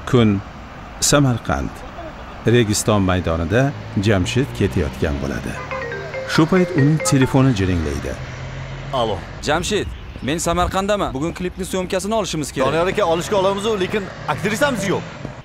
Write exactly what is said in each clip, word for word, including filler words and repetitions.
Kun Samarqand Registon maydonida Jamshid ketayotgan bo'ladi. Shu payt uning telefoni jiringlaydi. Alo. Jamshid, men Samarqanddaman. Bugun klipning syomkasini olishimiz kerak. Doniyor aka olishga olamiz, lekin aktrisamiz yo'q.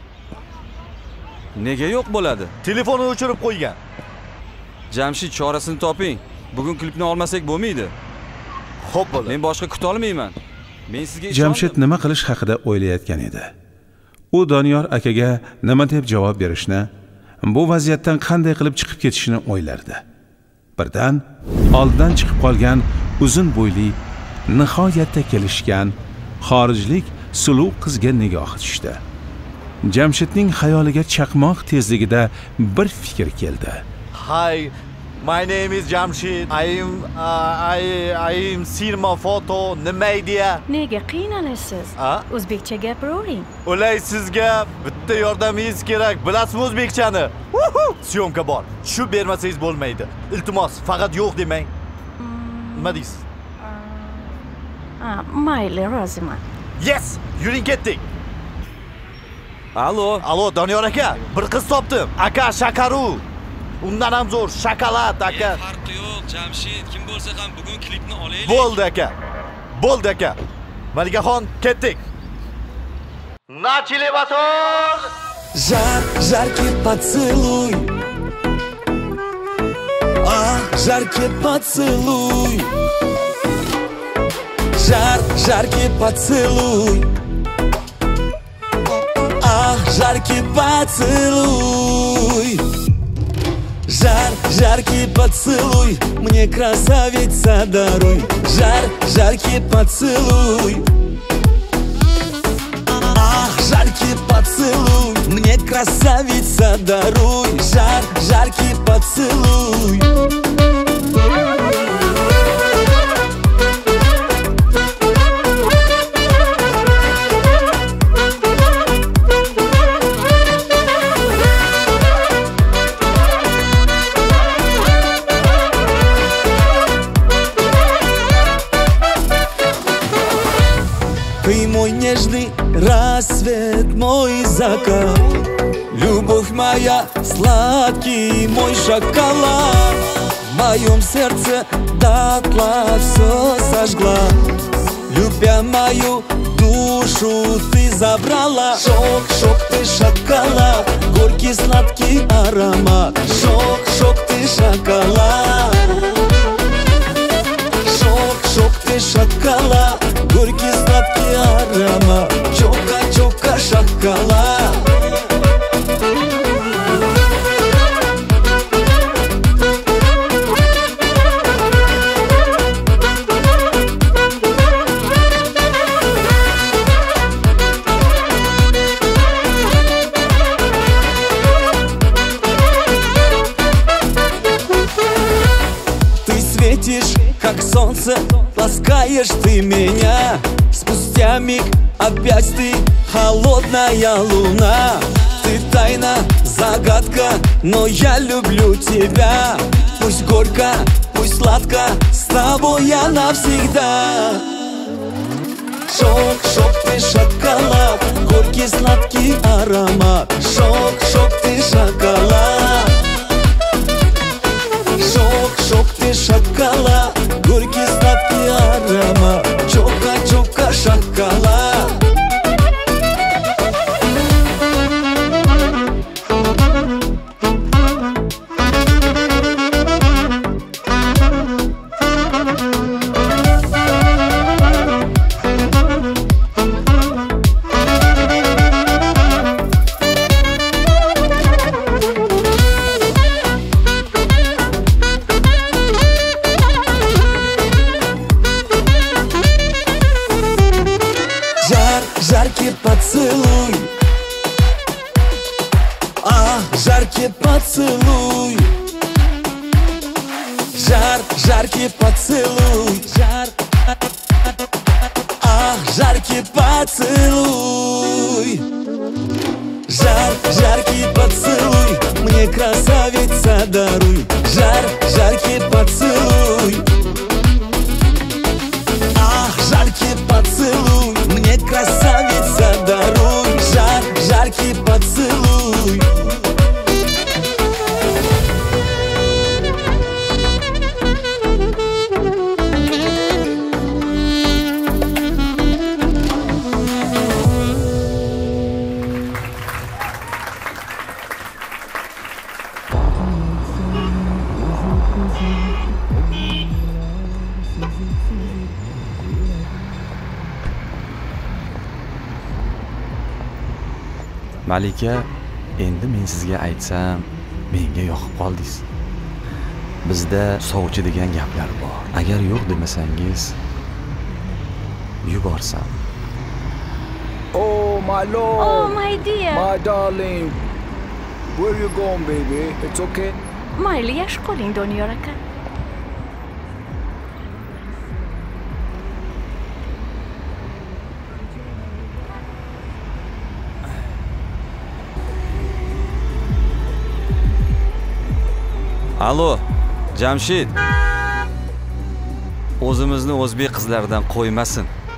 Nega yo'q bo'ladi? Telefonni o'chirib qo'ygan. Jamshid, chorasini toping. Bugun klipni olmasak bo'lmaydi. Xo'p bo'ladi. Men boshqa kuta olmayman. Men sizga Jamshid nima qilish haqida o'ylayotgan edi. U Doniyor akaga nima deb javob berishni, bu vaziyatdan qanday qilib chiqib ketishni o'ylardi. Birdan oldidan chiqib qolgan uzun bo'yli, nihoyatda kelishgan xorijlik suluv qizga nigohi tushdi. Jamshidning xayoliga chaqmoq tezligida bir fikr keldi. Hi, my name is Jamshid. I am uh, I I am cinema photo nima idea? Nega qiynalasiz? O'zbekcha gapiravering. O'lay sizga bitta yordamingiz kerak. Bilasizmi o'zbekchani? Syomka bor. Shu bermasangiz bo'lmaydi. Iltimos, faqat yo'q demang. Nima deysiz? Ha, mayli, roziman. Yes, yuring ketdik. Alo. Alo, Doniyor aka, bir qiz topdim. Aka Shakaru. Undan ham zo'r, shokolad aka. Farqi yo'q, Jamshid, kim bo'lsa ham bugun klipni olaylik. Bo'ldi aka. Bo'ldi aka. Malikaxon, ketdik. Начали мотор! Жар, жаркий поцелуй. А, жаркий поцелуй. Жар, жаркий поцелуй. А, жаркий поцелуй. Жар, жаркий поцелуй, мне красавица даруй. Жар, жаркий поцелуй. Ах, жаркий поцелуй, мне красавица даруй. Жар, жаркий поцелуй. Ты мой нежный рассвет, мой закат. Любовь моя, сладкий мой шоколад. В моем сердце дотла все сожгла. Любя мою душу, ты забрала. Шок, шок, ты шоколад, горький сладкий аромат. Шок, шок, ты шоколад. Шок, шок, ты шоколад, горький сладкий аромат. Чока, чока, шоколад. Ты светишь, как солнце, ласкаешь ты меня. Спустя миг опять ты холодная луна. Ты тайна, загадка, но я люблю тебя. Пусть горько, пусть сладко, с тобой я навсегда. Шок, шок, ты шоколад, горький сладкий аромат. Шок, шок, ты шоколад. Шок, шок, ты шоколад, горький сладкий аромат. Чока, чока, шоколад. Жаркий поцелуй. А, жаркий поцелуй. Жар, жаркий поцелуй. Жар. А, жаркий поцелуй. Жар, жаркий поцелуй, мне красавица даруй. Жар, жаркий поцелуй. Ах, жаркий поцелуй, мне красавица даруй. Жар, жаркий Malika, endi men sizga aytsam, menga yoqib qoldingiz. Bizda sovchi degan gaplar bor. Agar yo'q demasangiz, yuborsam. Oh, my lord. Oh, my dear. My darling. Where you going, baby? It's okay. Mayli, yaxshi qoling, Doniyor aka. Allo, Jamshid. O'zimizni o'zbek qizlaridan qo'ymasin.